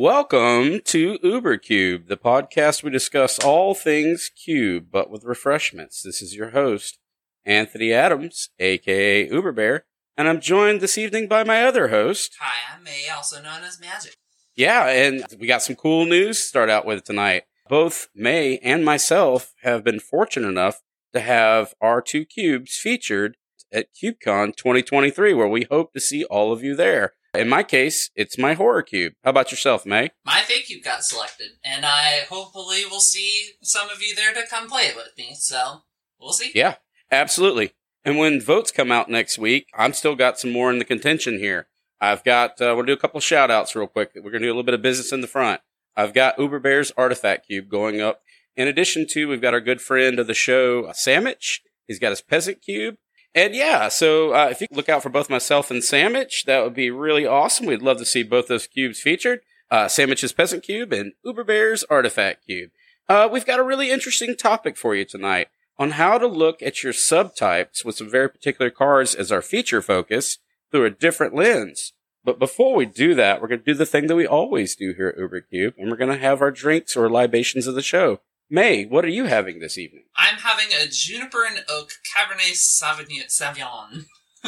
Welcome to Uber Cube, the podcast we discuss all things cube, but with refreshments. This is your host, Anthony Adams, aka Uber Bear, and I'm joined this evening by my other host. Hi, I'm May, also known as Magic. Yeah, and we got some cool news to start out with tonight. Both May and myself have been fortunate enough to have our two cubes featured at CubeCon 2023, where we hope to see all of you there. In my case, it's my horror cube. How about yourself, May? My fake cube got selected, and I hopefully will see some of you there to come play it with me, so we'll see. Yeah, absolutely. And when votes come out next week, I'm still got some more in the contention here. I've got, we'll do a couple shout outs real quick. We're going to do a little bit of business in the front. I've got Uber Bear's Artifact Cube going up. In addition to, we've got our good friend of the show, Sandwich. He's got his Peasant Cube. And yeah, so if you look out for both myself and Sandwich, that would be really awesome. We'd love to see both those cubes featured. Sandwich's Peasant Cube and Uber Bear's Artifact Cube. We've got a really interesting topic for you tonight on how to look at your subtypes with some very particular cards as our feature focus through a different lens. But before we do that, we're going to do the thing that we always do here at Uber Cube, and we're going to have our drinks or libations of the show. May, what are you having this evening? I'm having a Juniper and Oak Cabernet Sauvignon.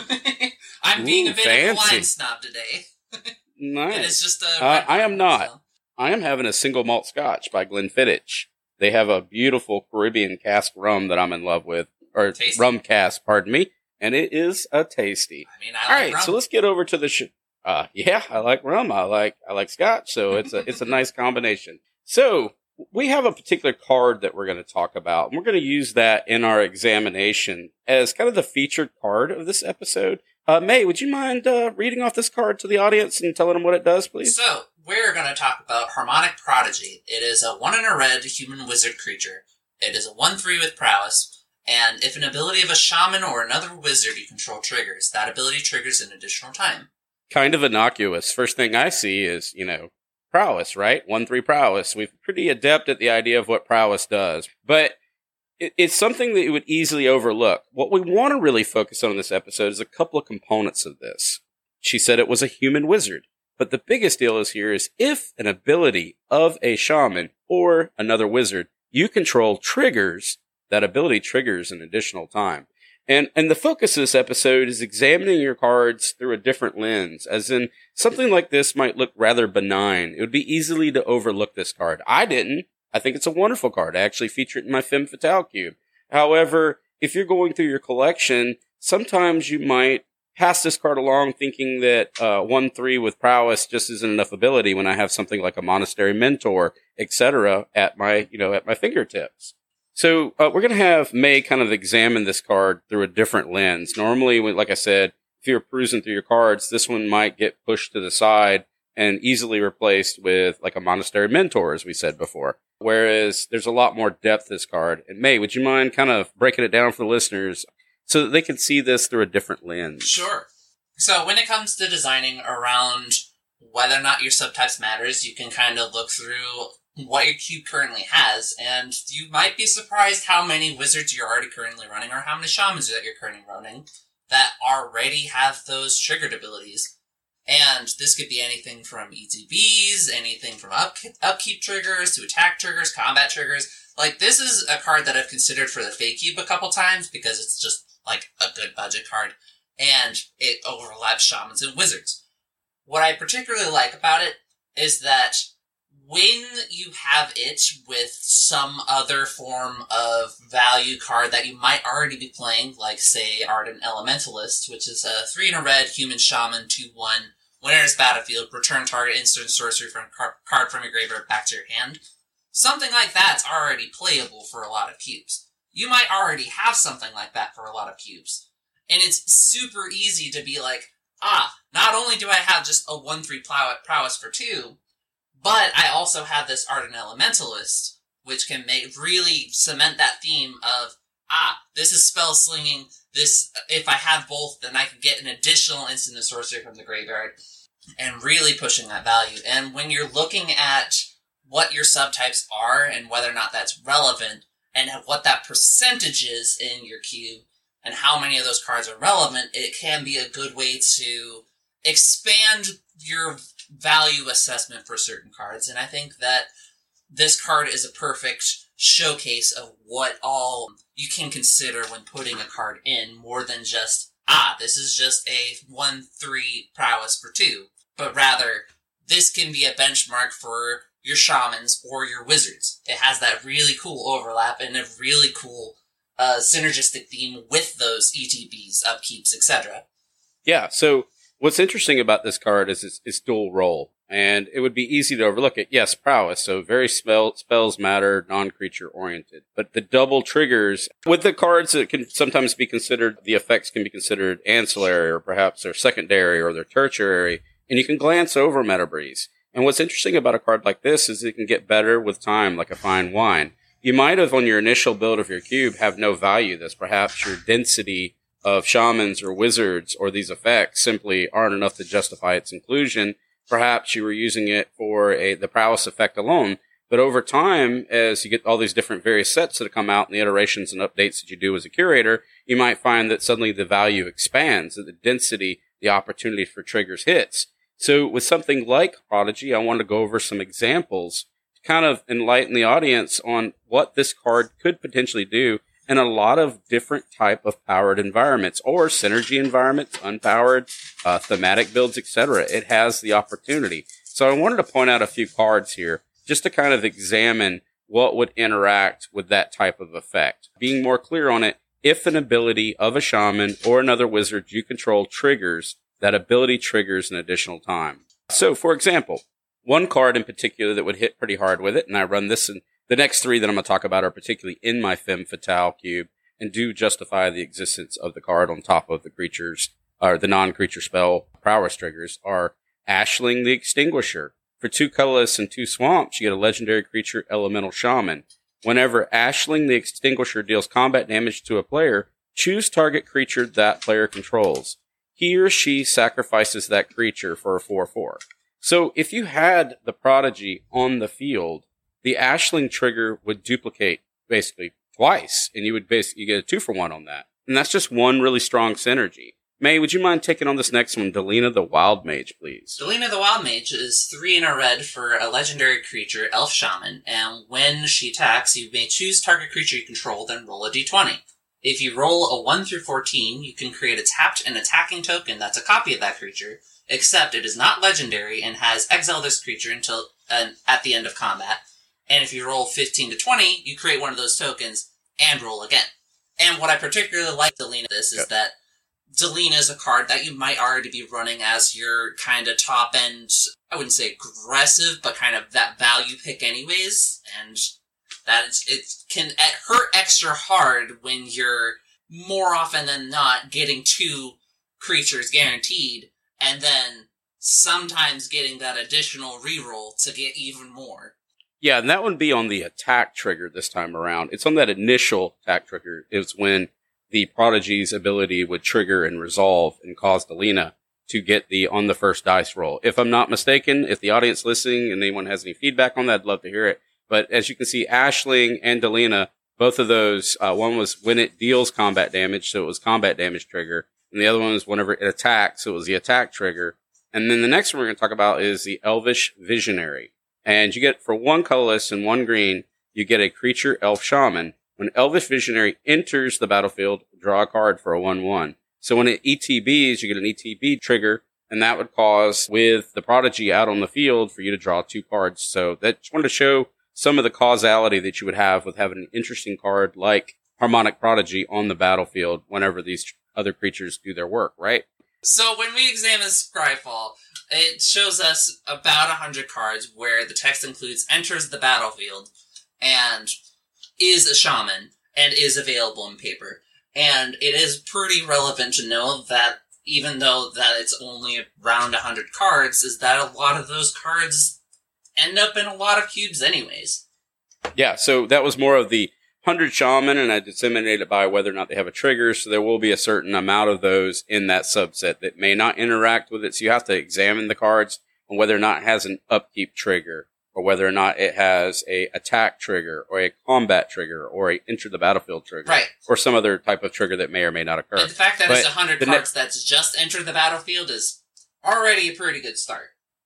I'm being a bit of a wine snob today. Nice. It is just a I am not. So. I am having a single malt scotch by Glenfiddich. They have a beautiful Caribbean cask rum that I'm in love with. Or Tasty. Rum cask, pardon me. And it is a tasty. I mean, All right, so let's get over to the yeah, I like rum. I like scotch. So it's a nice combination. So we have a particular card that we're going to talk about, and we're going to use that in our examination as kind of the featured card of this episode. May, would you mind reading off this card to the audience and telling them what it does, please? So, we're going to talk about Harmonic Prodigy. It is a 1 and a red human wizard creature. It is a 1/3 with prowess, and if an ability of a shaman or another wizard you control triggers, that ability triggers an additional time. Kind of innocuous. First thing I see is, prowess, right? 1/3 prowess. We're pretty adept at the idea of what prowess does. But it's something that you would easily overlook. What we want to really focus on in this episode is a couple of components of this. She said it was a human wizard. But the biggest deal is if an ability of a shaman or another wizard you control triggers, that ability triggers an additional time. And the focus of this episode is examining your cards through a different lens, as in something like this might look rather benign. It would be easily to overlook this card. I didn't. I think it's a wonderful card. I actually feature it in my Femme Fatale cube. However, if you're going through your collection, sometimes you might pass this card along thinking that 1/3 with prowess just isn't enough ability when I have something like a Monastery Mentor, etc. at my fingertips. So we're going to have May kind of examine this card through a different lens. Normally, like I said, if you're perusing through your cards, this one might get pushed to the side and easily replaced with like a Monastery Mentor, as we said before. Whereas there's a lot more depth to this card. And May, would you mind kind of breaking it down for the listeners so that they can see this through a different lens? Sure. So when it comes to designing around whether or not your subtypes matters, you can kind of look through what your cube currently has, and you might be surprised how many wizards you're already currently running, or how many shamans that you're currently running, that already have those triggered abilities. And this could be anything from ETBs, anything from upkeep triggers, to attack triggers, combat triggers. Like, this is a card that I've considered for the fake cube a couple times, because it's just, like, a good budget card, and it overlaps shamans and wizards. What I particularly like about it is that when you have it with some other form of value card that you might already be playing, like, say, Ardent Elementalist, which is a 3 and a red human shaman, 2/1, when enters battlefield, return target instant sorcery from card from your graveyard back to your hand. Something like that's already playable for a lot of cubes. You might already have something like that for a lot of cubes. And it's super easy to be like, not only do I have just a 1/3 prowess for 2, but I also have this Ardent Elementalist, which can really cement that theme of, this is spell slinging. This, if I have both, then I can get an additional instant and sorcery from the graveyard, and really pushing that value. And when you're looking at what your subtypes are and whether or not that's relevant, and what that percentage is in your cube, and how many of those cards are relevant, it can be a good way to expand your value assessment for certain cards, and I think that this card is a perfect showcase of what all you can consider when putting a card in, more than just, this is just a 1/3 prowess for 2, but rather, this can be a benchmark for your shamans or your wizards. It has that really cool overlap and a really cool synergistic theme with those ETBs, upkeeps, etc. Yeah, so what's interesting about this card is it's dual role, and it would be easy to overlook it. Yes, prowess, so very spells matter, non-creature oriented. But the double triggers, with the cards that can sometimes be considered, the effects can be considered ancillary, or perhaps they're secondary, or they're tertiary, and you can glance over Meta Breeze. And what's interesting about a card like this is it can get better with time, like a fine wine. You might have, on your initial build of your cube, have no value. That's perhaps your density of shamans or wizards or these effects simply aren't enough to justify its inclusion. Perhaps you were using it for the prowess effect alone. But over time, as you get all these different various sets that come out and the iterations and updates that you do as a curator, you might find that suddenly the value expands, that the density, the opportunity for triggers hits. So with something like Prodigy, I want to go over some examples to kind of enlighten the audience on what this card could potentially do in a lot of different type of powered environments, or synergy environments, unpowered, thematic builds, etc. It has the opportunity. So I wanted to point out a few cards here just to kind of examine what would interact with that type of effect. Being more clear on it, if an ability of a shaman or another wizard you control triggers, that ability triggers an additional time. So, for example, one card in particular that would hit pretty hard with it, and I run this, and the next three that I'm going to talk about are particularly in my Femme Fatale cube and do justify the existence of the card on top of the creatures, or the non-creature spell prowess triggers, are Ashling the Extinguisher. For 2 colorless and 2 swamps, you get a legendary creature, Elemental Shaman. Whenever Ashling the Extinguisher deals combat damage to a player, choose target creature that player controls. He or she sacrifices that creature for a 4/4. So if you had the Prodigy on the field, the Ashling trigger would duplicate basically twice, and you get a 2-for-1 on that. And that's just one really strong synergy. May, would you mind taking on this next one, Delina the Wild Mage, please? Delina the Wild Mage is 3 in a red for a legendary creature, Elf Shaman, and when she attacks, you may choose target creature you control, then roll a d20. If you roll a 1 through 14, you can create a tapped and attacking token that's a copy of that creature, except it is not legendary and has exile this creature until at the end of combat. And if you roll 15 to 20, you create one of those tokens and roll again. And what I particularly like Delina this is that Delina is a card that you might already be running as your kind of top end, I wouldn't say aggressive, but kind of that value pick anyways. And that it can hurt extra hard when you're more often than not getting 2 creatures guaranteed, and then sometimes getting that additional reroll to get even more. Yeah, and that would be on the attack trigger this time around. It's on that initial attack trigger. It's when the Prodigy's ability would trigger and resolve and cause Delina to get on the first dice roll. If I'm not mistaken, if the audience listening and anyone has any feedback on that, I'd love to hear it. But as you can see, Ashling and Delina, both of those, one was when it deals combat damage, so it was combat damage trigger. And the other one was whenever it attacks, so it was the attack trigger. And then the next one we're going to talk about is the Elvish Visionary. And you get, for 1 colorless and 1 green, you get a creature Elf Shaman. When Elvish Visionary enters the battlefield, draw a card for a 1/1. So when it ETBs, you get an ETB trigger, and that would cause, with the Prodigy out on the field, for you to draw 2 cards. So that just wanted to show some of the causality that you would have with having an interesting card like Harmonic Prodigy on the battlefield whenever these other creatures do their work, right? So when we examine Scryfall, it shows us about 100 cards where the text includes enters the battlefield and is a shaman and is available in paper. And it is pretty relevant to know that even though that it's only around 100 cards, is that a lot of those cards end up in a lot of cubes anyways. Yeah, so that was more of the 100 shaman, and I disseminated it by whether or not they have a trigger, so there will be a certain amount of those in that subset that may not interact with it, so you have to examine the cards on whether or not it has an upkeep trigger, or whether or not it has a attack trigger, or a combat trigger, or a enter the battlefield trigger, right, or some other type of trigger that may or may not occur. And the fact that it's 100 cards that's just enter the battlefield is already a pretty good start.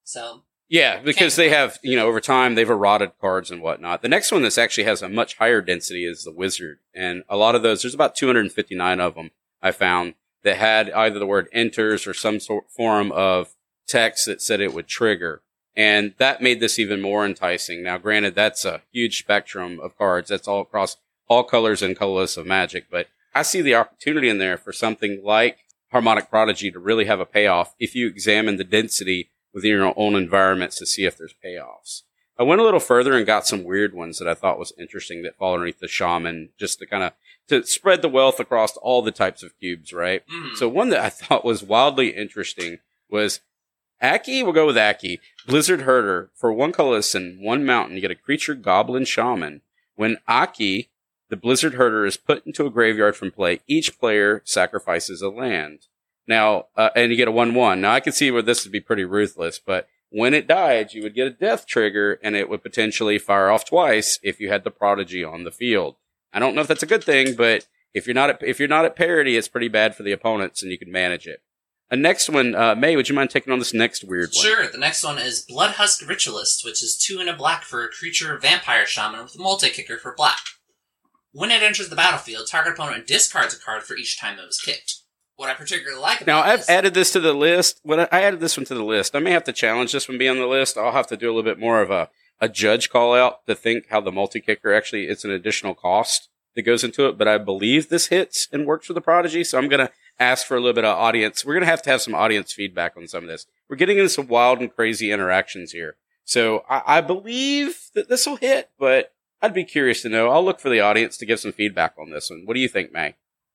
So Yeah, because they have, over time, they've eroded cards and whatnot. The next one that actually has a much higher density is the Wizard. And a lot of those, there's about 259 of them I found that had either the word enters or some form of text that said it would trigger. And that made this even more enticing. Now, granted, that's a huge spectrum of cards. That's all across all colors and colorless of Magic. But I see the opportunity in there for something like Harmonic Prodigy to really have a payoff if you examine the density within your own environments to see if there's payoffs. I went a little further and got some weird ones that I thought was interesting that fall underneath the Shaman, just to spread the wealth across all the types of cubes, right? So one that I thought was wildly interesting was Aki. We'll go with Aki. Blizzard Herder. For 1 colorless and 1 mountain, you get a creature Goblin Shaman. When Aki, the Blizzard Herder, is put into a graveyard from play, each player sacrifices a land. Now, and you get a 1/1. Now, I can see where this would be pretty ruthless, but when it died, you would get a death trigger, and it would potentially fire off twice if you had the Prodigy on the field. I don't know if that's a good thing, but if you're not at parity, it's pretty bad for the opponents, and you can manage it. A next one, May, would you mind taking on this next weird one? Sure. The next one is Bloodhusk Ritualist, which is 2 and a black for a creature Vampire Shaman with a multi-kicker for black. When it enters the battlefield, target opponent discards a card for each time it was kicked. What I particularly like about I've added this to the list. When I added this one to the list, I may have to challenge this one being on the list. I'll have to do a little bit more of a judge call out to think how the multi-kicker actually, it's an additional cost that goes into it. But I believe this hits and works for the Prodigy. So I'm going to ask for a little bit of audience. We're going to have some audience feedback on some of this. We're getting into some wild and crazy interactions here. So I believe that this will hit, but I'd be curious to know. I'll look for the audience to give some feedback on this one. What do you think, May?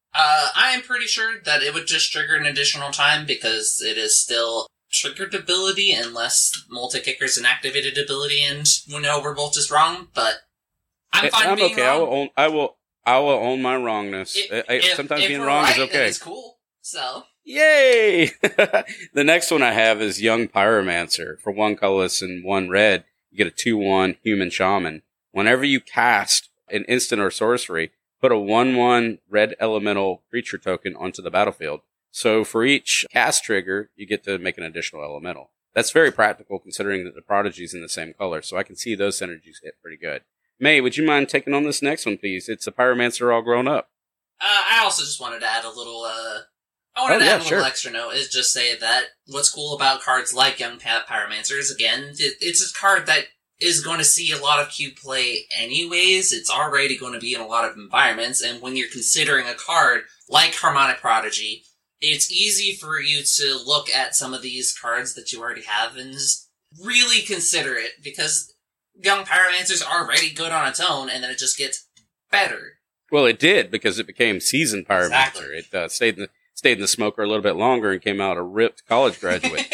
I am pretty sure that it would just trigger an additional time because it is still triggered ability unless multi-kicker's an activated ability and we're both just wrong, but I'm fine being okay. wrong. I will own my wrongness. Sometimes being wrong is okay. It's cool. So. Yay! The next one I have is Young Pyromancer. For 1 colorless and 1 red, you get a 2/1 Human Shaman. Whenever you cast an instant or sorcery, put a 1/1 red elemental creature token onto the battlefield. So for each cast trigger, you get to make an additional elemental. That's very practical considering that the Prodigy's in the same color, so I can see those synergies hit pretty good. May, would you mind taking on this next one, please? It's a Pyromancer all grown up. I also just wanted to add a little, extra note, is just say that what's cool about cards like Young Pyromancer is, again, it's a card that is going to see a lot of cube play anyways. It's already going to be in a lot of environments, and when you're considering a card like Harmonic Prodigy, it's easy for you to look at some of these cards that you already have and just really consider it, because Young Pyromancer's already good on its own, and then it just gets better. Well, it did, because it became Seasoned Pyromancer. Exactly. It stayed in the smoker a little bit longer and came out a ripped college graduate.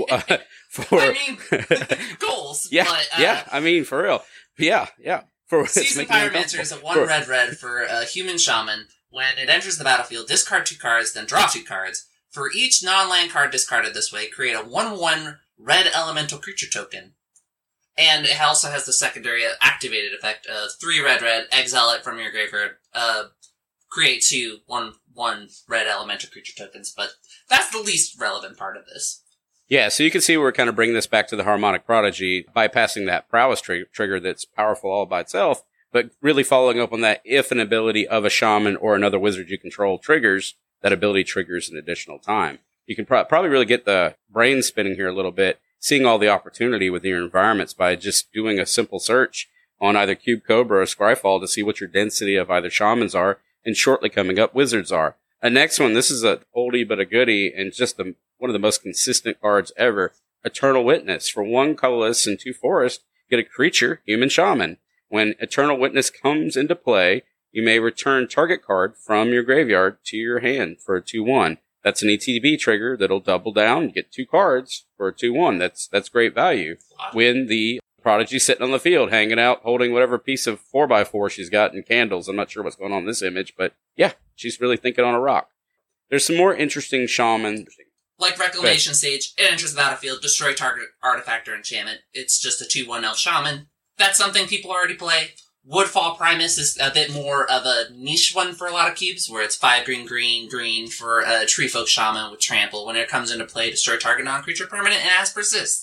Goals. Yeah, but, I mean, for real. Yeah. Seasoned Pyromancer is a 1 red for a Human Shaman. When it enters the battlefield, discard 2 cards, then draw 2 cards. For each non-land card discarded this way, create a 1/1 red elemental creature token. And it also has the secondary activated effect of 3 red, exile it from your graveyard, create 2 1/1 red elemental creature tokens, but that's the least relevant part of this. Yeah, so you can see we're kind of bringing this back to the Harmonic Prodigy, bypassing that prowess trigger that's powerful all by itself, but really following up on that if an ability of a shaman or another wizard you control triggers, that ability triggers an additional time. You can probably really get the brain spinning here a little bit, seeing all the opportunity within your environments by just doing a simple search on either Cube Cobra or Scryfall to see what your density of either shamans are, and shortly coming up, wizards are. A next one, this is a oldie but a goodie, and just one of the most consistent cards ever. Eternal Witness. For 1 colorless and 2 forest, get a creature, Human Shaman. When Eternal Witness comes into play, you may return target card from your graveyard to your hand for a 2/1. That's an ETB trigger that'll double down. You get 2 cards for a 2/1. That's great value. When the Prodigy's sitting on the field, hanging out, holding whatever piece of 4x4 she's got in candles. I'm not sure what's going on in this image, but yeah, she's really thinking on a rock. There's some more interesting shaman. Like Reclamation Sage, it enters the battlefield, destroy target artifact or enchantment. It's just a 2/1 elf shaman. That's something people already play. Woodfall Primus is a bit more of a niche one for a lot of cubes, where it's 5 green for a Treefolk Shaman with Trample. When it comes into play, destroy target non-creature permanent and has Persist.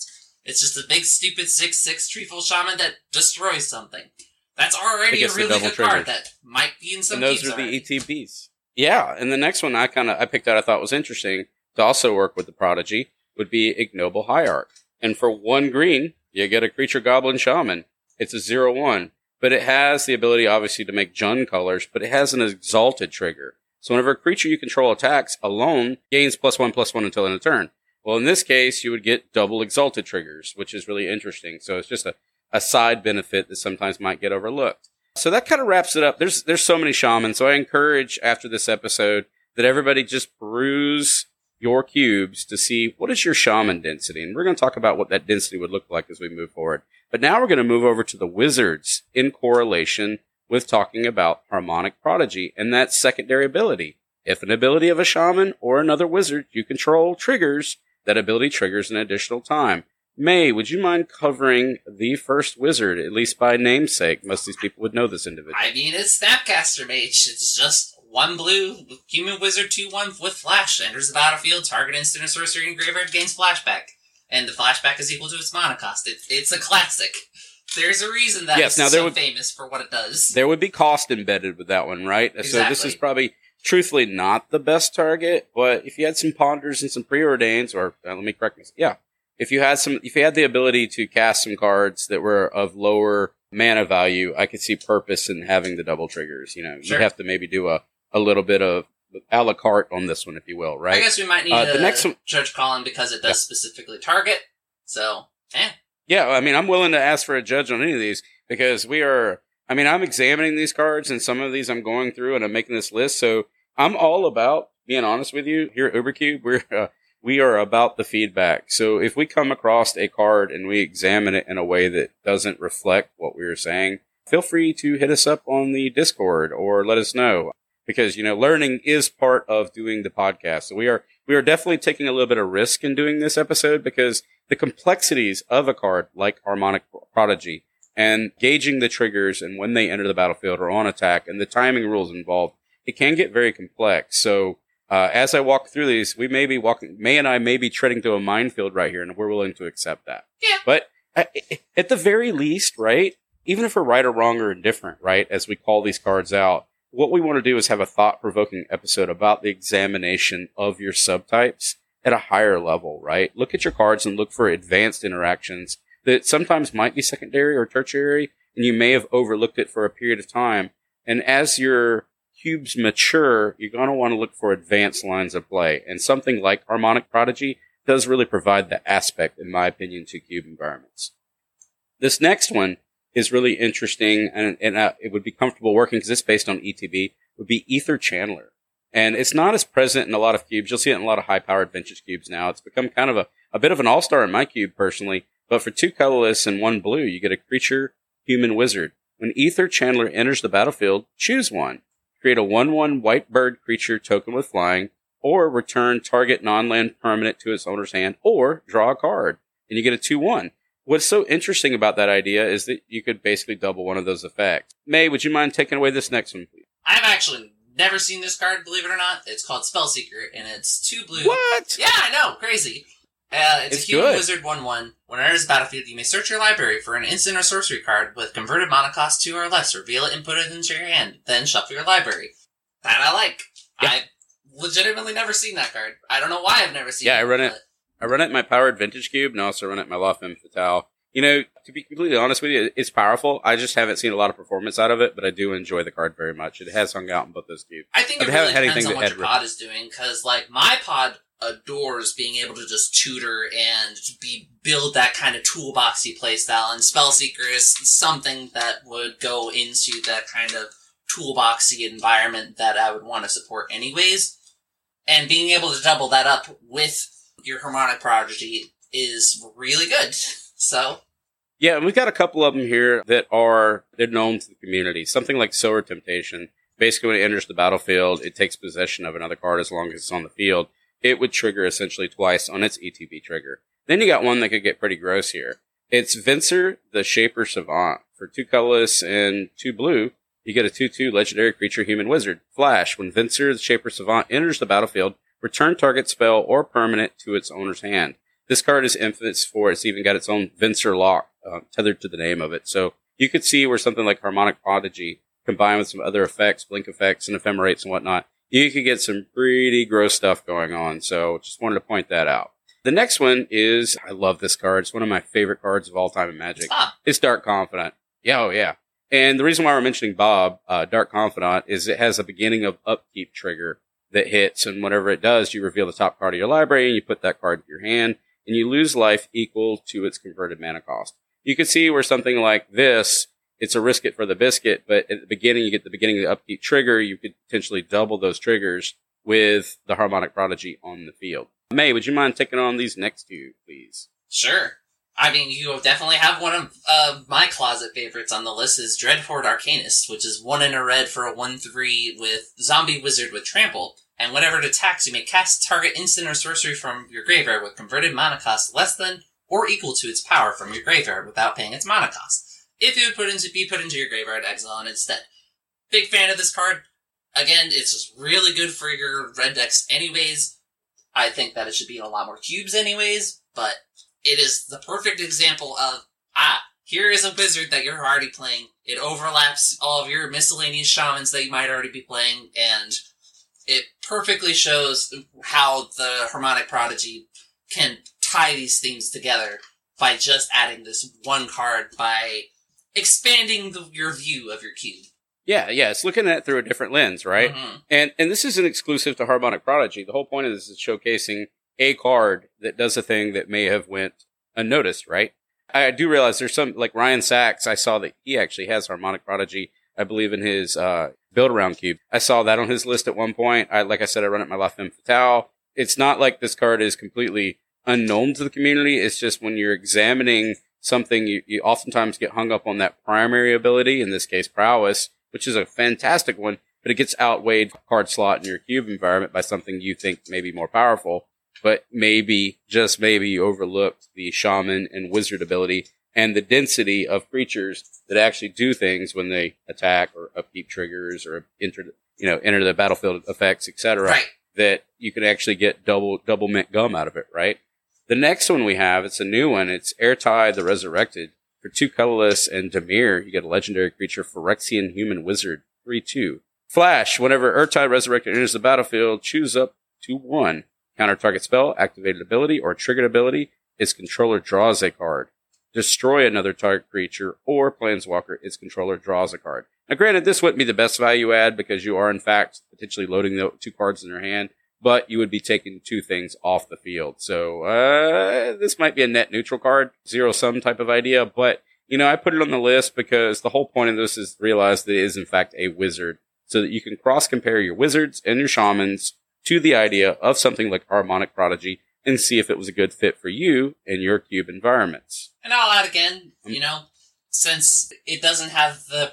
It's just a big, stupid 6/6 Treeful Shaman that destroys something. That's already a Against the really double good card triggers. that might be in some And those cubes are the already. ETBs. Yeah, and the next one I picked out I thought was interesting to also work with the Prodigy would be Ignoble Hierarch. And for 1 green, you get a Creature Goblin Shaman. It's a 0/1, but it has the ability obviously to make Jund colors, but it has an Exalted trigger. So whenever a creature you control attacks alone, gains +1/+1 until end of turn. Well, in this case, you would get double Exalted triggers, which is really interesting. So it's just a side benefit that sometimes might get overlooked. So that kind of wraps it up. There's so many shamans. So I encourage after this episode that everybody just peruse your cubes to see what is your shaman density. And we're going to talk about what that density would look like as we move forward. But now we're going to move over to the wizards in correlation with talking about Harmonic Prodigy and that secondary ability. If an ability of a shaman or another wizard you control triggers, that ability triggers an additional time. May, would you mind covering the first wizard, at least by namesake? Most of these people would know this individual. I mean, it's Snapcaster Mage. It's just 1 blue, human wizard 2/1 with flash. Enters the battlefield, target instant or sorcery in graveyard gains flashback. And the flashback is equal to its mana cost. It's a classic. There's a reason that it's so famous for what it does. There would be cost embedded with that one, right? Exactly. So this is probably, truthfully, not the best target, but if you had some Ponders and some Preordains, or let me correct myself, yeah. If you had the ability to cast some cards that were of lower mana value, I could see purpose in having the double triggers. You know, Sure. You'd have to maybe do a little bit of a la carte on this one, if you will, right? I guess we might need the next one, Judge Colin because it does specifically target. So, yeah, I mean, I'm willing to ask for a judge on any of these because I'm examining these cards and some of these I'm going through and I'm making this list. So I'm all about being honest with you here at Ubercube. We are about the feedback. So if we come across a card and we examine it in a way that doesn't reflect what we were saying, feel free to hit us up on the Discord or let us know because, learning is part of doing the podcast. So we are definitely taking a little bit of risk in doing this episode because the complexities of a card like Harmonic Prodigy and gauging the triggers and when they enter the battlefield or on attack and the timing rules involved, it can get very complex. So as I walk through these, May and I may be treading through a minefield right here, and we're willing to accept that. Yeah. But at the very least, right, even if we're right or wrong or indifferent, right, as we call these cards out, what we want to do is have a thought-provoking episode about the examination of your subtypes at a higher level, right? Look at your cards and look for advanced interactions that sometimes might be secondary or tertiary, and you may have overlooked it for a period of time. And as your cubes mature, you're going to want to look for advanced lines of play. And something like Harmonic Prodigy does really provide the aspect, in my opinion, to cube environments. This next one is really interesting, and it would be comfortable working because it's based on ETB, would be Aether Channeler. And it's not as present in a lot of cubes. You'll see it in a lot of high-powered vintage cubes now. It's become kind of a bit of an all-star in my cube, personally. But for 2 colorless and 1 blue, you get a creature, human wizard. When Aether Channeler enters the battlefield, choose one. Create a 1/1 white bird creature token with flying, or return target non-land permanent to its owner's hand, or draw a card. And you get a 2/1. What's so interesting about that idea is that you could basically double one of those effects. May, would you mind taking away this next one, please? I've actually never seen this card, believe it or not. It's called Spellseeker, and it's 2 blue. What? Yeah, I know, crazy. It's a human good. wizard 1/1. When it enters the battlefield, you may search your library for an instant or sorcery card with converted mana cost 2 or less. Reveal it and put it into your hand. Then shuffle your library. That I like. Yeah. I've legitimately never seen that card. I don't know why I've never seen it. Yeah, I run it in my powered vintage cube, and I also run it in my La Femme Fatale. To be completely honest with you, it's powerful. I just haven't seen a lot of performance out of it, but I do enjoy the card very much. It has hung out in both those cubes. I think it really depends on what your pod is doing, because, my pod adores being able to just tutor and build that kind of toolboxy playstyle, and Spellseeker is something that would go into that kind of toolboxy environment that I would want to support anyways. And being able to double that up with your Harmonic Prodigy is really good. So, yeah, and we've got a couple of them here that they're known to the community. Something like Solar Temptation. Basically, when it enters the battlefield, it takes possession of another card as long as it's on the field. It would trigger essentially twice on its ETB trigger. Then you got one that could get pretty gross here. It's Venser, the Shaper Savant. For 2 colorless and 2 blue, you get a 2/2 legendary creature human wizard. Flash. When Venser, the Shaper Savant enters the battlefield, return target spell or permanent to its owner's hand. This card is infamous for it's even got its own Venser lock tethered to the name of it. So you could see where something like Harmonic Prodigy combined with some other effects, blink effects, and ephemerates and whatnot, you could get some pretty gross stuff going on. So just wanted to point that out. The next one is, I love this card. It's one of my favorite cards of all time in Magic. It's Dark Confidant. Yeah, oh yeah. And the reason why we're mentioning Bob, Dark Confidant, is it has a beginning of upkeep trigger that hits, and whenever it does, you reveal the top card of your library, and you put that card in your hand, and you lose life equal to its converted mana cost. You can see where something like this, it's a risk it for the biscuit, but at the beginning, you get the beginning of the upkeep trigger, you could potentially double those triggers with the Harmonic Prodigy on the field. May, would you mind taking on these next two, please? Sure. I mean, you definitely have one of my closet favorites on the list is Dreadhorde Arcanist, which is 1 and a red for a 1/3 with Zombie Wizard with Trample. And whenever it attacks, you may cast target instant or sorcery from your graveyard with converted mana cost less than or equal to its power from your graveyard without paying its mana cost. If it would be put into your graveyard, exile it instead. Big fan of this card. Again, it's just really good for your red decks anyways. I think that it should be in a lot more cubes anyways, but it is the perfect example of, here is a wizard that you're already playing. It overlaps all of your miscellaneous shamans that you might already be playing, and it perfectly shows how the Harmonic Prodigy can tie these things together by just adding this one card by expanding your view of your cube. Yeah, it's looking at it through a different lens, right? Mm-hmm. And this isn't exclusive to Harmonic Prodigy. The whole point of this is showcasing a card that does a thing that may have went unnoticed, right? I do realize there's some, like Ryan Sachs, I saw that he actually has Harmonic Prodigy, I believe, in his build-around cube. I saw that on his list at one point. Like I said, I run it my La Femme Fatale. It's not like this card is completely unknown to the community. It's just when you're examining something, you oftentimes get hung up on that primary ability, in this case, Prowess, which is a fantastic one, but it gets outweighed card slot in your cube environment by something you think may be more powerful, but maybe, just maybe, you overlooked the shaman and wizard ability and the density of creatures that actually do things when they attack or upkeep triggers or enter the battlefield effects, etc. Right. That you can actually get double mint gum out of it, right? The next one we have, it's a new one. It's Airtide the Resurrected. For 2 colorless and Dimir, you get a legendary creature, Phyrexian Human Wizard, 3/2. Flash, whenever Airtide Resurrected enters the battlefield, choose up to 1. Counter target spell, activated ability, or triggered ability. Its controller draws a card. Destroy another target creature or planeswalker. Its controller draws a card. Now, granted, this wouldn't be the best value add because you are, in fact, potentially loading the 2 cards in their hand, but you would be taking 2 things off the field. So, this might be a net neutral card, zero-sum type of idea, but, I put it on the list because the whole point of this is to realize that it is, in fact, a wizard, so that you can cross-compare your wizards and your shamans to the idea of something like Harmonic Prodigy and see if it was a good fit for you and your cube environments. And I'll add again, since it doesn't have the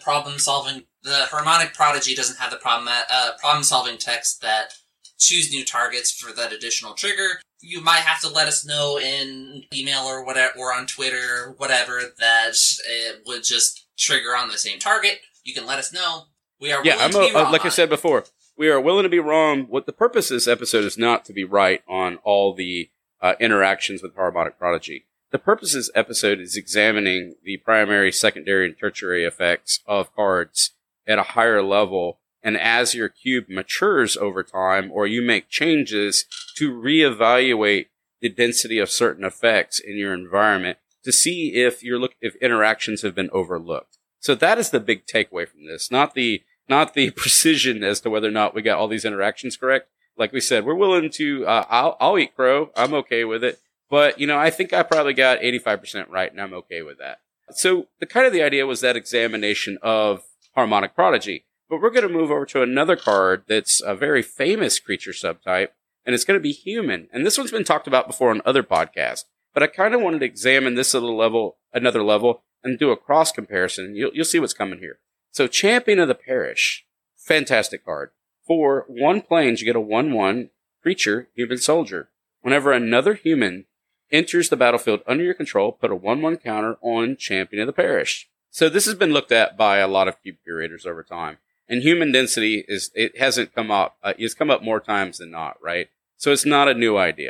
Harmonic Prodigy doesn't have the problem-solving text that choose new targets for that additional trigger, you might have to let us know in email or whatever, or on Twitter, whatever, that it would just trigger on the same target. You can let us know. We are willing to be wrong. Like I said before, we are willing to be wrong. What the purpose of this episode is not to be right on all the interactions with Harmonic Prodigy. The purpose of this episode is examining the primary, secondary, and tertiary effects of cards at a higher level. And as your cube matures over time, or you make changes to reevaluate the density of certain effects in your environment to see if interactions have been overlooked. So that is the big takeaway from this, not the precision as to whether or not we got all these interactions correct. Like we said, we're willing to. I'll eat crow. I'm okay with it. But I think I probably got 85% right, and I'm okay with that. So the idea was that examination of Harmonic Prodigy. But we're going to move over to another card that's a very famous creature subtype, and it's going to be human. And this one's been talked about before on other podcasts, but I kind of wanted to examine this another level, and do a cross comparison. You'll see what's coming here. So Champion of the Parish, fantastic card. For 1 planes, you get a 1/1 creature, human soldier. Whenever another human enters the battlefield under your control, put a 1/1 counter on Champion of the Parish. So this has been looked at by a lot of cube curators over time. And human density hasn't come up. It's come up more times than not, right? So it's not a new idea.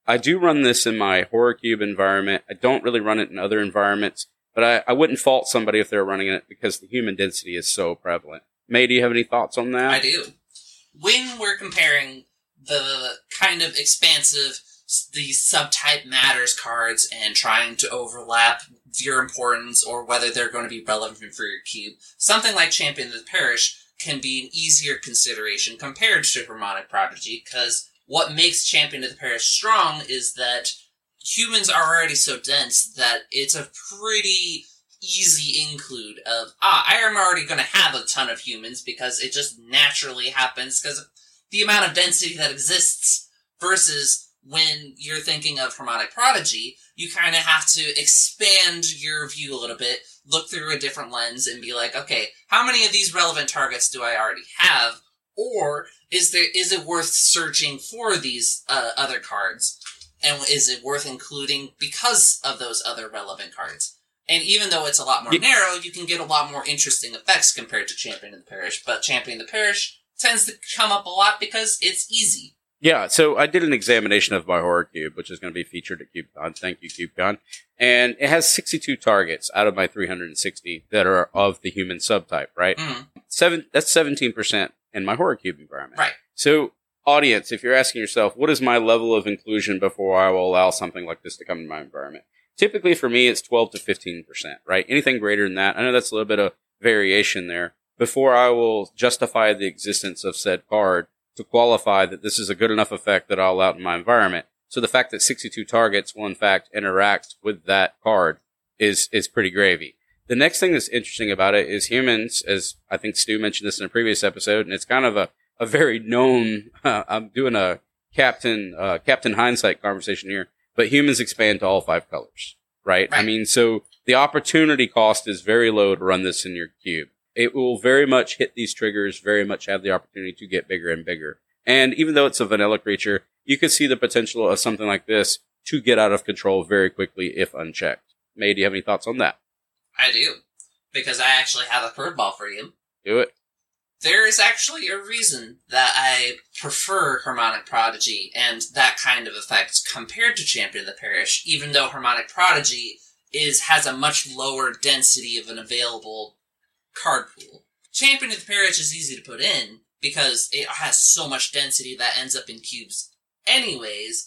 I do run this in my Horror Cube environment. I don't really run it in other environments, but I wouldn't fault somebody if they're running it because the human density is so prevalent. May, do you have any thoughts on that? I do. When we're comparing the kind of expansive, the subtype matters cards and trying to overlap your importance or whether they're going to be relevant for your cube, something like Champion of the Parish can be an easier consideration compared to Harmonic Prodigy, because what makes Champion of the Parish strong is that humans are already so dense that it's a pretty easy include of, I am already going to have a ton of humans because it just naturally happens because of the amount of density that exists, versus when you're thinking of Harmonic Prodigy, you kind of have to expand your view a little bit, look through a different lens and be like, okay, how many of these relevant targets do I already have? Or is it worth searching for these other cards? And is it worth including because of those other relevant cards? And even though it's a lot more narrow, you can get a lot more interesting effects compared to Champion of the Parish. But Champion of the Parish tends to come up a lot because it's easy. Yeah, so I did an examination of my Horror Cube, which is going to be featured at CubeCon. Thank you, CubeCon. And it has 62 targets out of my 360 that are of the human subtype, right? Mm. That's 17% in my Horror Cube environment. Right. So, audience, if you're asking yourself, what is my level of inclusion before I will allow something like this to come in my environment? Typically, for me, it's 12 to 15%, right? Anything greater than that, I know that's a little bit of variation there, before I will justify the existence of said card to qualify that this is a good enough effect that I'll allow it in my environment. So the fact that 62 targets will, in fact, interact with that card is pretty gravy. The next thing that's interesting about it is humans, as I think Stu mentioned this in a previous episode, and it's kind of a very known, I'm doing a Captain Hindsight conversation here, but humans expand to all 5 colors, right? I mean, so the opportunity cost is very low to run this in your cube. It will very much hit these triggers, very much have the opportunity to get bigger and bigger. And even though it's a vanilla creature, you could see the potential of something like this to get out of control very quickly if unchecked. May, do you have any thoughts on that? I do, because I actually have a curveball for you. Do it. There is actually a reason that I prefer Harmonic Prodigy and that kind of effect compared to Champion of the Parish, even though Harmonic Prodigy has a much lower density of an available card pool. Champion of the Parish is easy to put in because it has so much density that ends up in cubes anyways,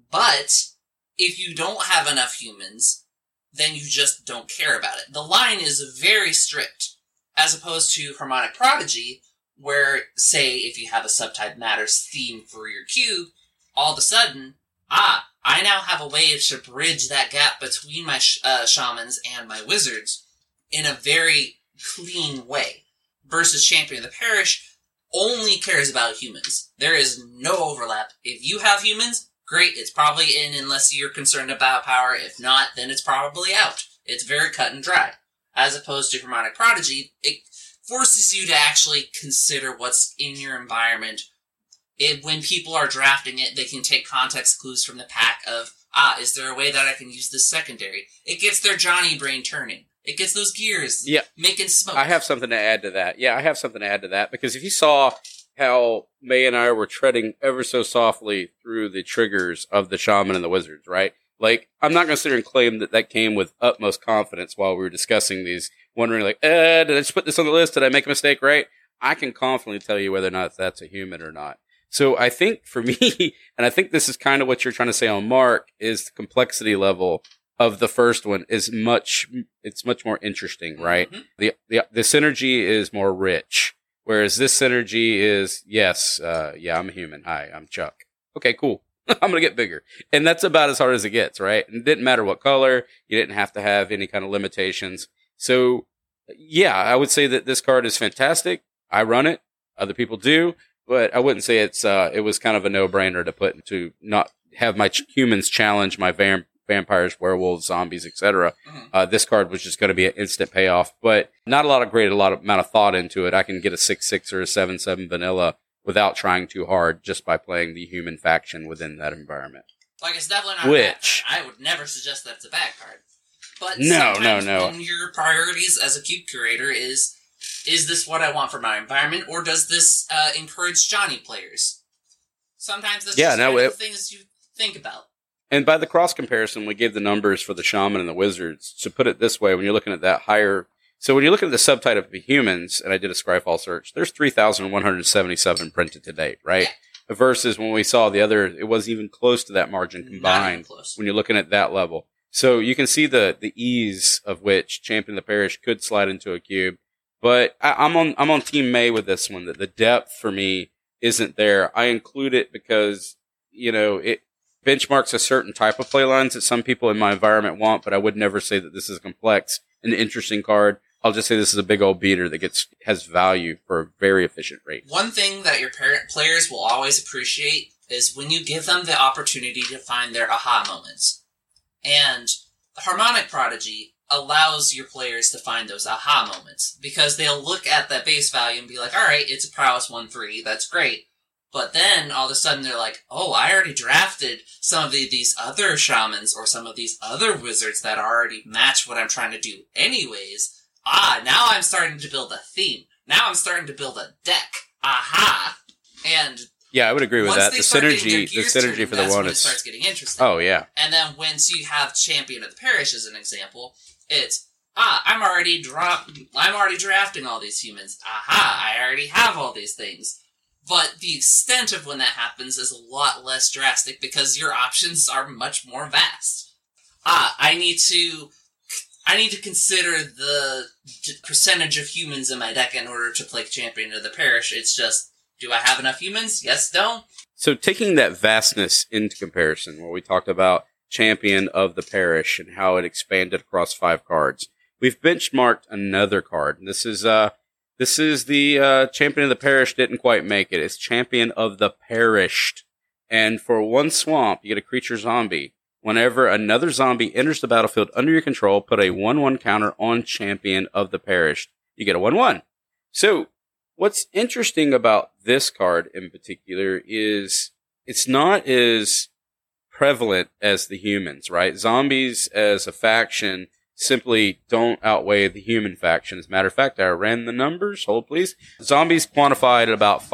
but if you don't have enough humans, then you just don't care about it. The line is very strict, as opposed to Harmonic Prodigy, where, say, if you have a Subtype Matters theme for your cube, all of a sudden, I now have a way to bridge that gap between my shamans and my wizards in a very clean way. Versus Champion of the Parish only cares about humans. There is no overlap. If you have humans, great, it's probably in unless you're concerned about power. If not, then it's probably out. It's very cut and dry. As opposed to Harmonic Prodigy, it forces you to actually consider what's in your environment. When people are drafting it, they can take context clues from the pack of, is there a way that I can use this secondary? It gets their Johnny brain turning. It gets those gears making smoke. I have something to add to that. Yeah, I have something to add to that, because if you saw how May and I were treading ever so softly through the triggers of the shaman and the wizards, right? Like, I'm not going to sit here and claim that came with utmost confidence while we were discussing these, wondering like, did I just put this on the list? Did I make a mistake, right? I can confidently tell you whether or not that's a human or not. So I think for me, and I think this is kind of what you're trying to say on Mark, is the complexity level of the first one is much more interesting, right? Mm-hmm. The synergy is more rich, whereas this synergy is, I'm a human. Hi, I'm Chuck. Okay, cool. I'm going to get bigger. And that's about as hard as it gets, right? And it didn't matter what color. You didn't have to have any kind of limitations. So, yeah, I would say that this card is fantastic. I run it. Other people do. But I wouldn't say it was kind of a no-brainer to not have my humans challenge my vampires, werewolves, zombies, etc. Mm-hmm. This card was just going to be an instant payoff. But not a lot amount of thought into it. I can get a 6/6 or a 7/7 vanilla without trying too hard, just by playing the human faction within that environment. Like, it's definitely not a bad card. I would never suggest that it's a bad card. But no. When your priorities as a cube curator is this what I want for my environment, or does this encourage Johnny players? Sometimes that's the things you think about. And by the cross comparison, we gave the numbers for the shaman and the wizards. To put it this way, when you're looking at that higher, so when you're looking at the subtype of humans, and I did a Scryfall search, there's 3,177 printed to date, right? Versus when we saw the other, it wasn't even close to that margin combined when you're looking at that level. So you can see the ease of which Champion of the Parish could slide into a cube. But I'm on Team May with this one, that the depth for me isn't there. I include it because, it benchmarks a certain type of play lines that some people in my environment want, but I would never say that this is complex and interesting card. I'll just say this is a big old beater that has value for a very efficient rate. One thing that your players will always appreciate is when you give them the opportunity to find their aha moments. And the Harmonic Prodigy allows your players to find those aha moments, because they'll look at that base value and be like, alright, it's a prowess 1-3, that's great. But then, all of a sudden, they're like, oh, I already drafted some of these other shamans or some of these other wizards that already match what I'm trying to do anyways. Now I'm starting to build a theme. Now I'm starting to build a deck. Aha! And yeah, I would agree with that. The synergy for the one is... it starts getting interesting. Oh, yeah. And then once you have Champion of the Parish as an example, it's, I'm already drafting all these humans. Aha! I already have all these things. But the extent of when that happens is a lot less drastic because your options are much more vast. I need to consider the percentage of humans in my deck in order to play Champion of the Parish. It's just, do I have enough humans? Yes, no. So taking that vastness into comparison, where we talked about Champion of the Parish and how it expanded across 5 cards, we've benchmarked another card. This is the Champion of the Parish didn't quite make it. It's Champion of the Perished. And for 1 swamp, you get a creature zombie. Whenever another zombie enters the battlefield under your control, put a 1/1 counter on Champion of the Perished. You get a 1/1. So, what's interesting about this card in particular is it's not as prevalent as the humans, right? Zombies as a faction simply don't outweigh the human faction. As a matter of fact, I ran the numbers. Hold, please. Zombies quantified at about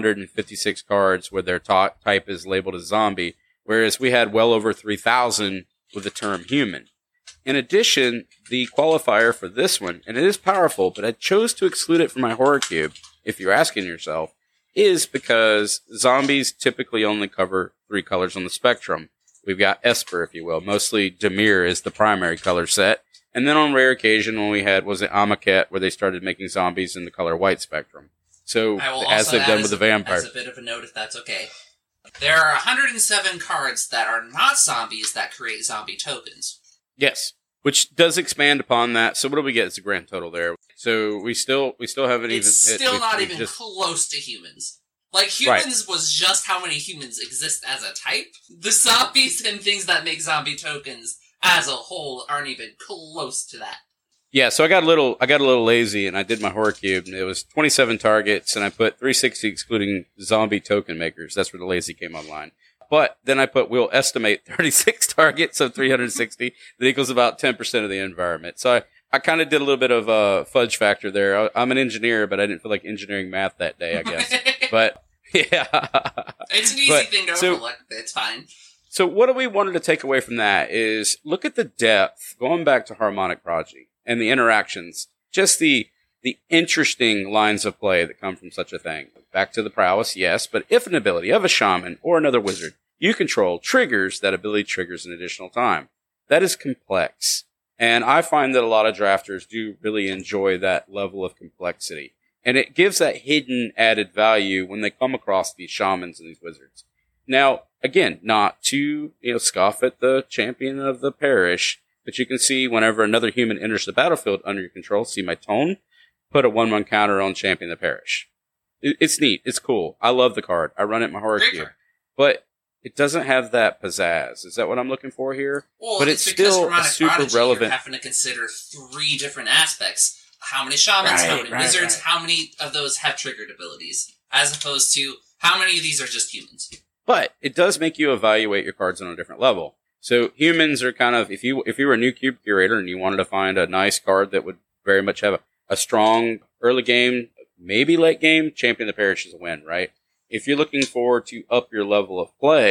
556 cards where their type is labeled as zombie, whereas we had well over 3,000 with the term human. In addition, the qualifier for this one, and it is powerful, but I chose to exclude it from my horror cube, if you're asking yourself, is because zombies typically only cover 3 colors on the spectrum. We've got Esper, if you will. Mostly Dimir is the primary color set. And then on rare occasion, when we had, was it Amaket, where they started making zombies in the color white spectrum. So, as they've done with the vampire. As a bit of a note, if that's okay. There are 107 cards that are not zombies that create zombie tokens. Yes, which does expand upon that. So what do we get as a grand total there? So we still haven't even hit. It's still not even close to humans. Like, humans was just how many humans exist as a type. The zombies and things that make zombie tokens as a whole aren't even close to that. Yeah, so I got a little lazy, and I did my horror cube, and it was 27 targets, and I put 360 excluding zombie token makers. That's where the lazy came online. But then I put, we'll estimate 36 targets of 360. That equals about 10% of the environment. So I kind of did a little bit of a fudge factor there. I'm an engineer, but I didn't feel like engineering math that day, I guess. But, yeah. It's an easy thing to overlook. It's fine. So what we wanted to take away from that is look at the depth, going back to Harmonic Prodigy, and the interactions, just the interesting lines of play that come from such a thing. Back to the prowess, yes, but if an ability of a shaman or another wizard you control triggers, that ability triggers an additional time. That is complex. And I find that a lot of drafters do really enjoy that level of complexity. And it gives that hidden added value when they come across these shamans and these wizards. Now, again, not to scoff at the Champion of the Parish, but you can see whenever another human enters the battlefield under your control, see my tone? Put a 1/1 counter on Champion of the Parish. It's neat. It's cool. I love the card. I run it in my horror cube. But it doesn't have that pizzazz. Is that what I'm looking for here? Well, but it's still a super Prodigy, relevant. You're having to consider 3 different aspects. How many shamans, how many wizards, how many of those have triggered abilities, as opposed to how many of these are just humans. But it does make you evaluate your cards on a different level. So humans are kind of, if you were a new cube curator and you wanted to find a nice card that would very much have a strong early game, maybe late game, Champion of the Parish is a win, right? If you're looking forward to up your level of play,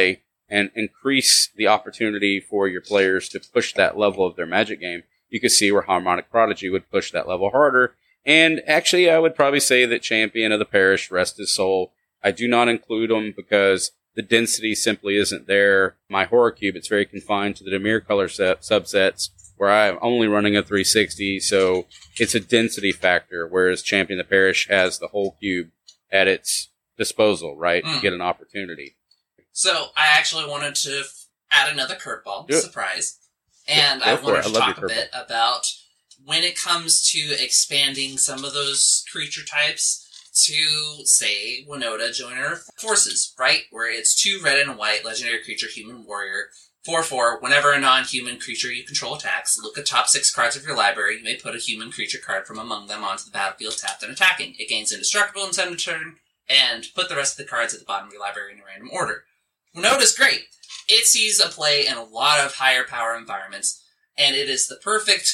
and increase the opportunity for your players to push that level of their Magic game, you could see where Harmonic Prodigy would push that level harder. And actually, I would probably say that Champion of the Parish, rest his soul, I do not include him because the density simply isn't there. My Horror Cube, it's very confined to the Dimir color subsets, where I'm only running a 360, so it's a density factor, whereas Champion of the Parish has the whole cube at its disposal, right, to get an opportunity. So I actually wanted to add another curveball, surprise, and I wanted to talk a bit about when it comes to expanding some of those creature types to, say, Winota Joiner Forces, right? Where it's 2 red and white, legendary creature, human warrior, 4/4. Whenever a non-human creature you control attacks, look at top 6 cards of your library. You may put a human creature card from among them onto the battlefield tapped and attacking. It gains indestructible until end of turn, and put the rest of the cards at the bottom of your library in a random order. Winota's great. It sees a play in a lot of higher power environments, and it is the perfect,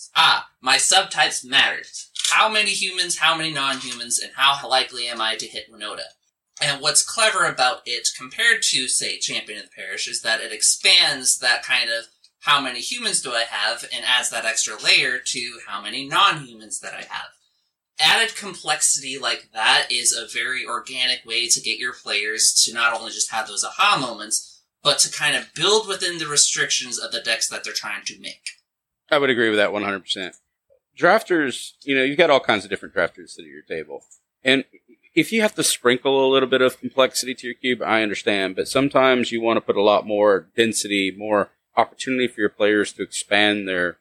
my subtypes matters. How many humans, how many non-humans, and how likely am I to hit Winota? And what's clever about it compared to, say, Champion of the Parish is that it expands that kind of how many humans do I have and adds that extra layer to how many non-humans that I have. Added complexity like that is a very organic way to get your players to not only just have those aha moments, but to kind of build within the restrictions of the decks that they're trying to make. I would agree with that 100%. Drafters, you've got all kinds of different drafters at your table. And if you have to sprinkle a little bit of complexity to your cube, I understand. But sometimes you want to put a lot more density, more opportunity for your players to expand their,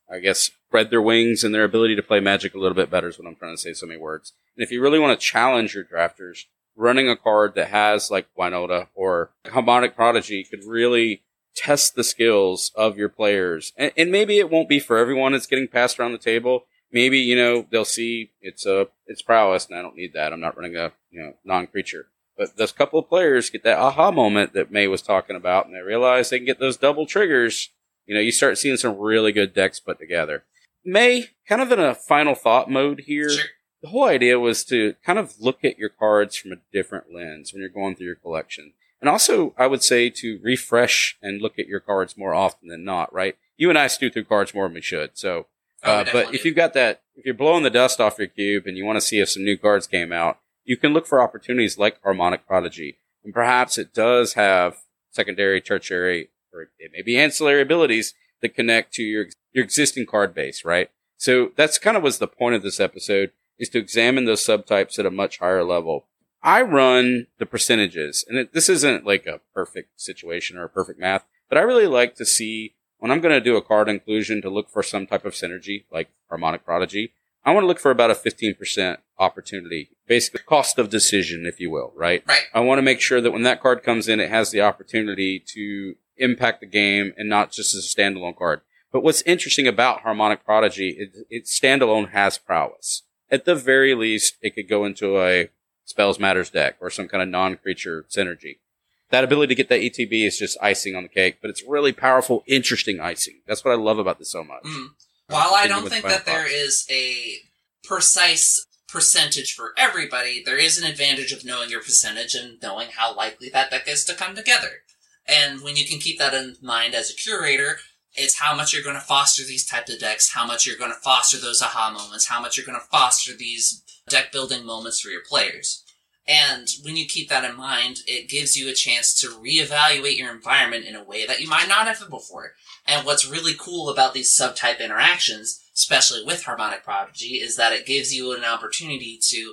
spread their wings and their ability to play Magic a little bit better is what I'm trying to say, so many words. And if you really want to challenge your drafters, running a card that has like Winota or Harmonic Prodigy could really test the skills of your players. And maybe it won't be for everyone that's getting passed around the table. Maybe, they'll see it's prowess and I don't need that. I'm not running a, non-creature. But those couple of players get that aha moment that May was talking about and they realize they can get those double triggers. You start seeing some really good decks put together. May, kind of in a final thought mode here. Sure. The whole idea was to kind of look at your cards from a different lens when you're going through your collection. And also, I would say to refresh and look at your cards more often than not, right? You and I stew through cards more than we should. So, but if you've got that, if you're blowing the dust off your cube and you want to see if some new cards came out, you can look for opportunities like Harmonic Prodigy. And perhaps it does have secondary, tertiary, or it may be ancillary abilities that connect to your existing card base, right? So that's kind of was the point of this episode, is to examine those subtypes at a much higher level. I run the percentages, and this isn't like a perfect situation or a perfect math, but I really like to see when I'm going to do a card inclusion to look for some type of synergy, like Harmonic Prodigy. I want to look for about a 15% opportunity, basically cost of decision, if you will, right? Right. I want to make sure that when that card comes in, it has the opportunity to impact the game and not just as a standalone card. But what's interesting about Harmonic Prodigy, its standalone has prowess. At the very least, it could go into a Spells Matters deck or some kind of non-creature synergy. That ability to get that ETB is just icing on the cake, but it's really powerful, interesting icing. That's what I love about this so much. While I don't think that there is a precise percentage for everybody, there is an advantage of knowing your percentage and knowing how likely that deck is to come together. And when you can keep that in mind as a curator, it's how much you're going to foster these types of decks, how much you're going to foster those aha moments, how much you're going to foster these deck building moments for your players. And when you keep that in mind, it gives you a chance to reevaluate your environment in a way that you might not have before. And what's really cool about these subtype interactions, especially with Harmonic Prodigy, is that it gives you an opportunity to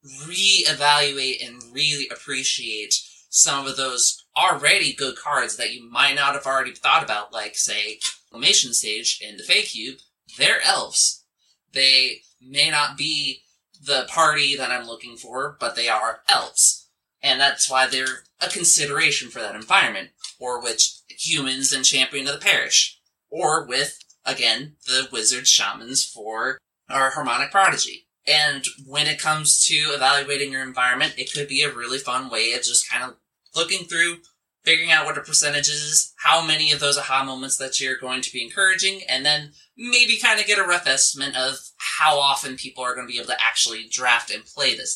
reevaluate and really appreciate some of those already good cards that you might not have already thought about, like, say, Formation Stage in the Fey Cube. They're elves. They may not be the party that I'm looking for, but they are elves. And that's why they're a consideration for that environment. Or with humans and Champion of the Parish. Or with, again, the wizard shamans for our Harmonic Prodigy. And when it comes to evaluating your environment, it could be a really fun way of just kind of looking through, figuring out what the percentage is, how many of those aha moments that you're going to be encouraging, and then maybe kind of get a rough estimate of how often people are going to be able to actually draft and play this deck.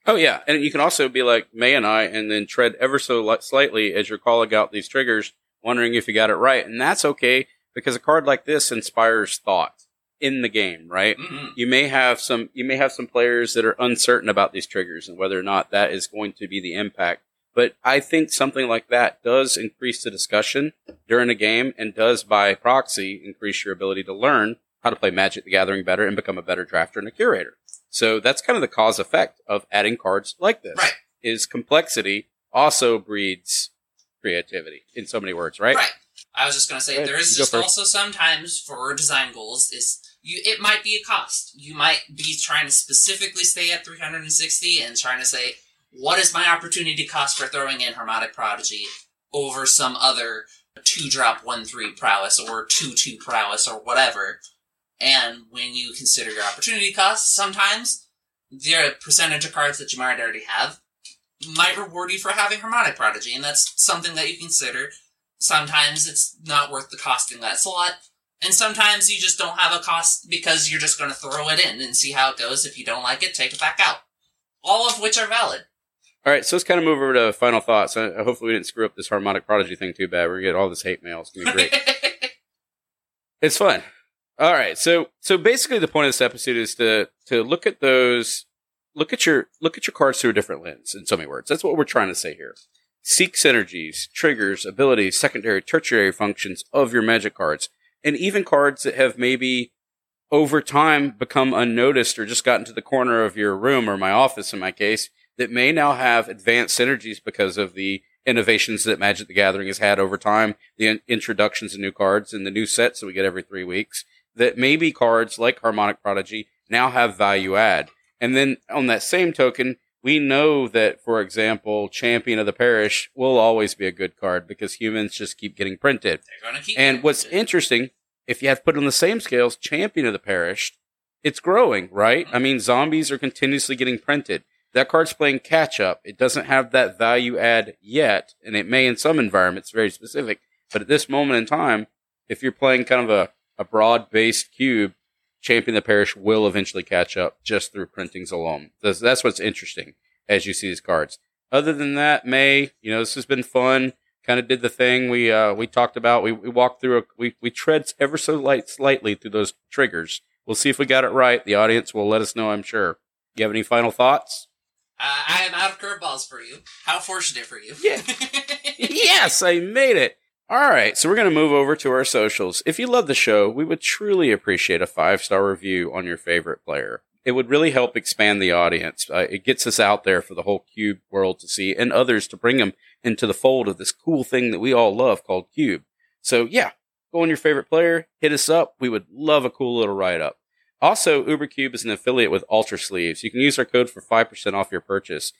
Oh, yeah. And you can also be like May and I and then tread ever so slightly as you're calling out these triggers, wondering if you got it right. And that's okay because a card like this inspires thought in the game, right? Mm-hmm. You may have some players that are uncertain about these triggers and whether or not that is going to be the impact. But I think something like that does increase the discussion during a game and does, by proxy, increase your ability to learn how to play Magic the Gathering better and become a better drafter and a curator. So that's kind of the cause effect of adding cards like this. Right. Is complexity also breeds creativity in so many words, right? Right. I was just going to say, there is just also sometimes for design goals it might be a cost. You might be trying to specifically stay at 360 and trying to say, what is my opportunity cost for throwing in Harmonic Prodigy over some other 2-drop 1/3 prowess or 2/2 prowess or whatever? And when you consider your opportunity costs, sometimes the percentage of cards that you might already have might reward you for having Harmonic Prodigy, and that's something that you consider. Sometimes it's not worth the costing that slot, and sometimes you just don't have a cost because you're just going to throw it in and see how it goes. If you don't like it, take it back out. All of which are valid. All right, so let's kind of move over to final thoughts. Hopefully we didn't screw up this Harmonic Prodigy thing too bad. We're going to get all this hate mail. It's going to be great. It's fun. All right, so basically the point of this episode is to look at your cards through a different lens, in so many words. That's what we're trying to say here. Seek synergies, triggers, abilities, secondary, tertiary functions of your Magic cards, and even cards that have maybe over time become unnoticed or just gotten to the corner of your room or my office in my case, that may now have advanced synergies because of the innovations that Magic the Gathering has had over time, the introductions of new cards and the new sets that we get every 3 weeks, that maybe cards like Harmonic Prodigy now have value add. And then on that same token, we know that, for example, Champion of the Parish will always be a good card because humans just keep getting printed. They're going to keep And what's interesting, if you have to put it on the same scales, Champion of the Parish, it's growing, right? I mean, zombies are continuously getting printed. That card's playing catch-up. It doesn't have that value add yet, and it may in some environments, very specific. But at this moment in time, if you're playing kind of a broad-based cube, Champion of the Parish will eventually catch up just through printings alone. That's what's interesting as you see these cards. Other than that, May, this has been fun. Kind of did the thing we talked about. We walked through we tread ever so slightly through those triggers. We'll see if we got it right. The audience will let us know, I'm sure. You have any final thoughts? I am out of curveballs for you. How fortunate for you. Yeah. Yes, I made it. All right, so we're going to move over to our socials. If you love the show, we would truly appreciate a 5-star review on your favorite player. It would really help expand the audience. It gets us out there for the whole Cube world to see and others to bring them into the fold of this cool thing that we all love called Cube. So yeah, go on your favorite player, hit us up. We would love a cool little write-up. Also, UberCube is an affiliate with Alter Sleeves. You can use our code for 5% off your purchase.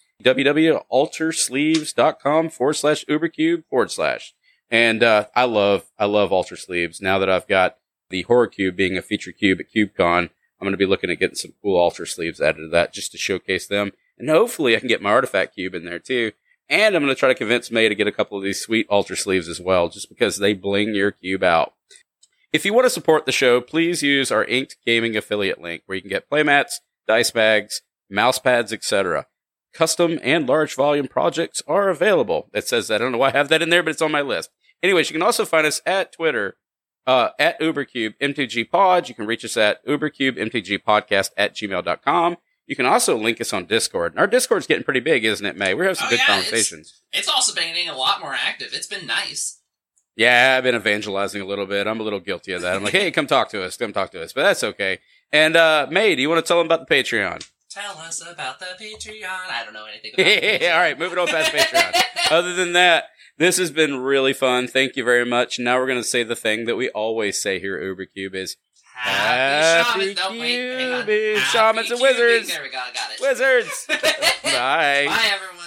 www.altersleeves.com/UberCube/. And I love Alter Sleeves. Now that I've got the Horror Cube being a feature cube at CubeCon, I'm going to be looking at getting some cool Alter Sleeves added to that just to showcase them. And hopefully I can get my Artifact Cube in there too. And I'm going to try to convince May to get a couple of these sweet Alter Sleeves as well, just because they bling your cube out. If you want to support the show, please use our Inked Gaming affiliate link, where you can get playmats, dice bags, mouse pads, etc. Custom and large volume projects are available. It says that. I don't know why I have that in there, but it's on my list. Anyways, you can also find us at Twitter, at UberCube MTG Pod. You can reach us at UberCube@gmail.com. You can also link us on Discord. And our Discord's getting pretty big, isn't it, May? We're having some good conversations. It's also been getting a lot more active. It's been nice. Yeah, I've been evangelizing a little bit. I'm a little guilty of that. I'm like, hey, come talk to us. But that's okay. And May, do you want to tell them about the Patreon? Tell us about the Patreon. I don't know anything about it. All right, moving on past Patreon. Other than that, this has been really fun. Thank you very much. Now we're going to say the thing that we always say here at UberCube is Happy Shamans. No, wait, hang on. Shamans and Wizards. There we go, I got it. Wizards. Bye. Bye, everyone.